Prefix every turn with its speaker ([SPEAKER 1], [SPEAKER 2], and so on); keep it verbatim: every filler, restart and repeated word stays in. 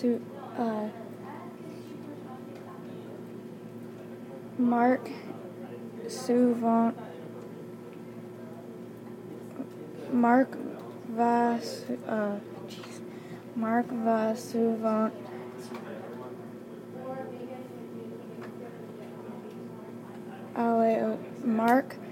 [SPEAKER 1] Su- uh, Mark Souvent, Mark Vas, uh, geez, Mark Vasuvant, Ale, Mark